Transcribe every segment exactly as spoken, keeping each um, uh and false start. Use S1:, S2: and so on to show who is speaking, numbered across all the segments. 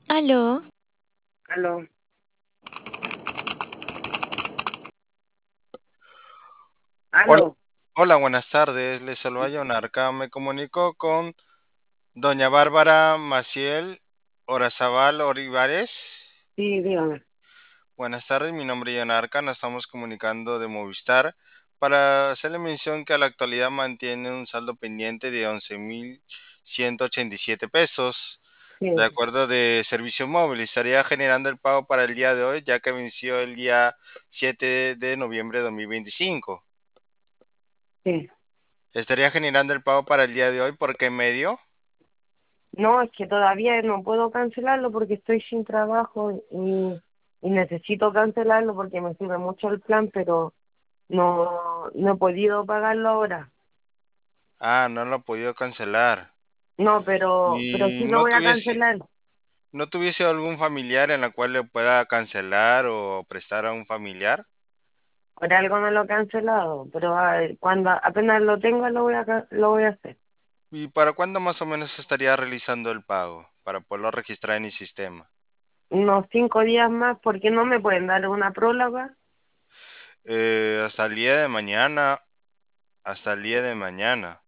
S1: Aló,
S2: Aló.
S3: Hola,
S2: Aló.
S3: hola, buenas tardes. Les saluda John Arca. Me comunico con doña Bárbara Maciel Orazabal Olivares.
S2: Sí, dígame.
S3: Buenas tardes, mi nombre es John Arca. Nos estamos comunicando de Movistar para hacerle mención que a la actualidad mantiene un saldo pendiente de once mil ciento ochenta y siete pesos. De
S2: Sí,
S3: acuerdo de servicio móvil, estaría generando el pago para el día de hoy, ya que venció el día siete de noviembre de dos mil veinticinco.
S2: sí.
S3: Estaría generando el pago para el día de hoy, ¿por qué medio?
S2: No, es que todavía no puedo cancelarlo porque estoy sin trabajo y, y necesito cancelarlo porque me sirve mucho el plan, pero no, no he podido pagarlo ahora.
S3: Ah, no lo he podido cancelar.
S2: No, pero, pero
S3: ¿Y
S2: sí lo
S3: no
S2: voy a
S3: tuviese,
S2: cancelar.
S3: no tuviese algún familiar en la cual le pueda cancelar o prestar a un familiar?
S2: Por algo no lo he cancelado, pero a ver, cuando apenas lo tenga lo voy a, ca- lo voy a hacer.
S3: ¿Y para cuándo más o menos estaría realizando el pago? Para poderlo registrar en el sistema.
S2: Unos cinco días más, porque no me pueden dar una próloga,
S3: Eh, hasta el día de mañana, hasta el día de mañana.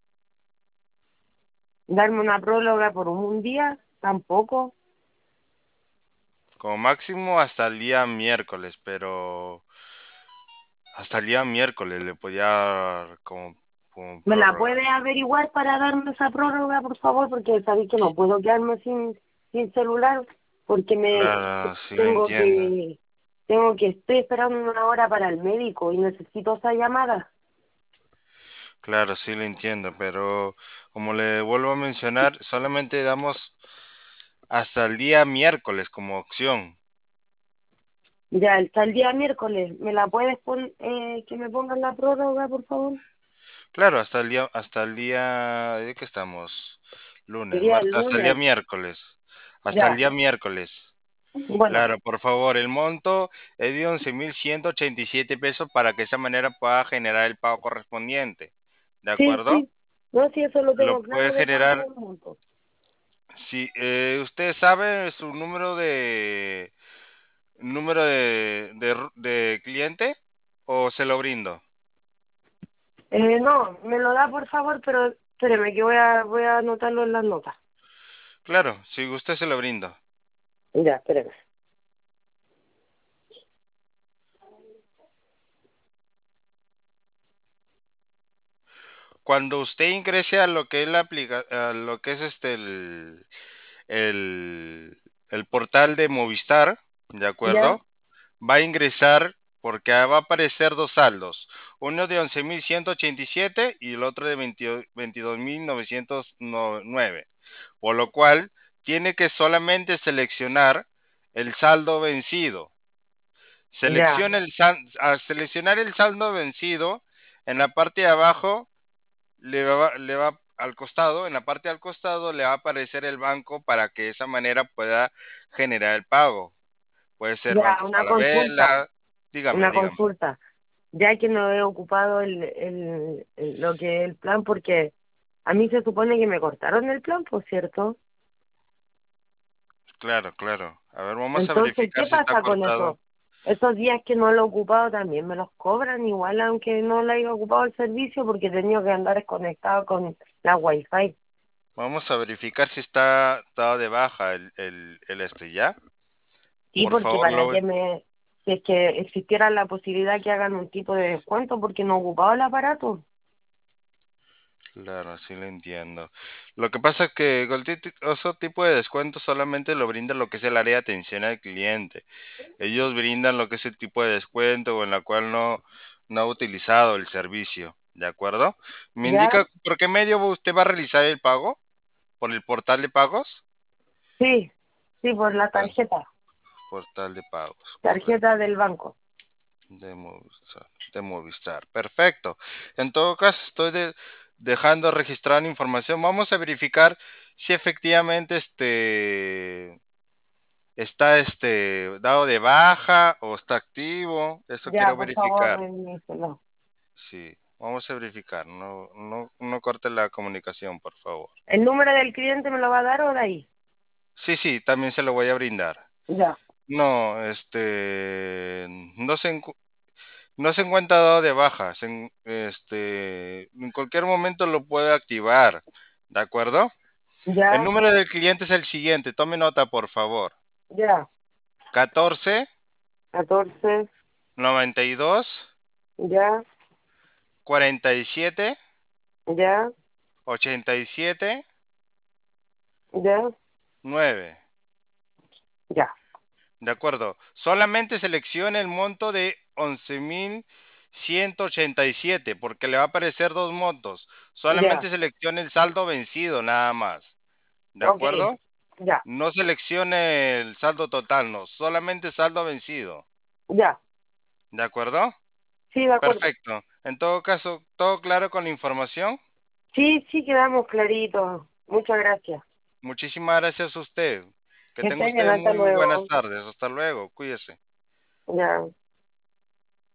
S2: darme una próloga por un día, tampoco.
S3: Como máximo hasta el día miércoles, pero hasta el día miércoles le podía dar como, como
S2: ¿Me la
S3: prórroga.
S2: puede averiguar para darme esa prórroga, por favor? Porque sabéis que no puedo quedarme sin, sin celular porque me
S3: Claro, sí lo
S2: tengo
S3: entiendo.
S2: que tengo que estoy esperando una hora para el médico y necesito esa llamada.
S3: Claro, sí lo entiendo, pero como le vuelvo a mencionar, solamente damos hasta el día miércoles como opción.
S2: Ya, está el día miércoles. ¿Me la puedes poner eh, que me pongan la prórroga, por favor?
S3: Claro, hasta el día, hasta el día, ¿de qué estamos? Lunes,
S2: Sería el
S3: martes, hasta el día
S2: lunes.
S3: miércoles. Hasta el
S2: Ya.
S3: día miércoles.
S2: Bueno,
S3: Claro, por favor, el monto es de once mil ciento ochenta y siete pesos para que de esa manera pueda generar el pago correspondiente. ¿De
S2: sí,
S3: acuerdo?
S2: sí. No, sí, eso lo
S3: Lo
S2: tengo
S3: puede
S2: claro de cuánto es
S3: generar
S2: el monto.
S3: si eh, usted sabe su número de número de, de ru- de cliente o se lo brindo.
S2: Eh, no, me lo da, por favor, pero espéreme que voy a, voy a anotarlo en las notas.
S3: Claro, si usted se lo brindo.
S2: Ya, espéreme.
S3: Cuando usted ingrese a lo que es la aplica, a lo que es este el, el, el portal de Movistar, ¿de
S2: Ya,
S3: acuerdo? Va a ingresar porque va a aparecer dos saldos, uno de once mil ciento ochenta y siete y el otro de veintidós mil novecientos nueve, por lo cual tiene que solamente seleccionar el saldo vencido.
S2: ya,
S3: Selecciona el sal- al seleccionar el saldo vencido, en la parte de abajo le va, le va al costado, en la parte al costado le va a aparecer el banco para que de esa manera pueda generar el pago. Puede ser
S2: ya,
S3: Banco
S2: una consulta,
S3: Falabella. Dígame,
S2: una
S3: dígame.
S2: consulta. Ya que no he ocupado el, el, el- lo que es el plan, porque a mí se supone que me cortaron el plan, por cierto.
S3: Claro, claro. A ver, vamos a
S2: Entonces,
S3: verificar
S2: ¿qué
S3: si está
S2: pasa con
S3: cortado.
S2: eso? Esos días que no lo he ocupado también me los cobran, igual aunque no le haya ocupado el servicio, porque he tenido que andar desconectado con la wifi.
S3: Vamos a verificar si está dado de baja el, el, el este, ¿ya?
S2: Sí,
S3: Por
S2: porque
S3: favor,
S2: para
S3: lo,
S2: que me, si es que existiera la posibilidad que hagan un tipo de descuento porque no he ocupado el aparato.
S3: claro, sí lo entiendo. Lo que pasa es que cualquier ti- ese tipo de descuento solamente lo brinda lo que es el área de atención al cliente. Ellos brindan lo que es el tipo de descuento o en la cual no, no ha utilizado el servicio. ¿De acuerdo? ¿Me
S2: ¿Ya?
S3: indica por qué medio usted va a realizar el pago? ¿Por el portal de pagos?
S2: Sí, sí, por la
S3: Portal,
S2: tarjeta,
S3: portal de pagos,
S2: tarjeta
S3: correcto.
S2: del banco.
S3: De Movistar, de Movistar. Perfecto. En todo caso, estoy de- dejando registrar información. Vamos a verificar si efectivamente este está este dado de baja o está activo. Eso
S2: Ya,
S3: quiero
S2: por favor,
S3: verificar.
S2: revíselo.
S3: Sí, vamos a verificar. No, no, no corte la comunicación, por favor.
S2: ¿El número del cliente me lo va a dar o de ahí?
S3: Sí, sí, también se lo voy a brindar.
S2: Ya,
S3: No, este, no se, encu- no se encuentra dado de baja. Se en- este, en cualquier momento lo puede activar. ¿De acuerdo? El
S2: ya,
S3: número del cliente es el siguiente. Tome nota, por favor.
S2: ya.
S3: Catorce
S2: Catorce,
S3: noventa y dos
S2: ya,
S3: cuarenta y siete
S2: ya,
S3: ochenta y siete
S2: ya,
S3: nueve.
S2: ya,
S3: De acuerdo. Solamente seleccione el monto de once mil ciento ochenta y siete porque le va a aparecer dos montos.
S2: ya.
S3: Solamente seleccione el saldo vencido, nada más. ¿De
S2: Ok,
S3: acuerdo?
S2: ya,
S3: No seleccione el saldo total, no. Solamente saldo vencido.
S2: ya.
S3: ¿De acuerdo?
S2: Sí, de acuerdo.
S3: Perfecto. En todo caso, ¿todo claro con la información?
S2: Sí, sí, quedamos claritos. Muchas gracias.
S3: Muchísimas gracias a usted. Que
S2: Que
S3: tenga
S2: estés bien,
S3: usted
S2: hasta
S3: muy buenas
S2: luego.
S3: tardes. Hasta luego. Cuídese.
S2: Ya.